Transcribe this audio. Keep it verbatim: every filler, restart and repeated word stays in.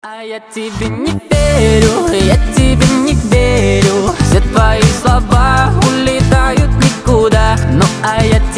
А я тебе не верю, я тебе не верю. Все твои слова улетают никуда. Ну а я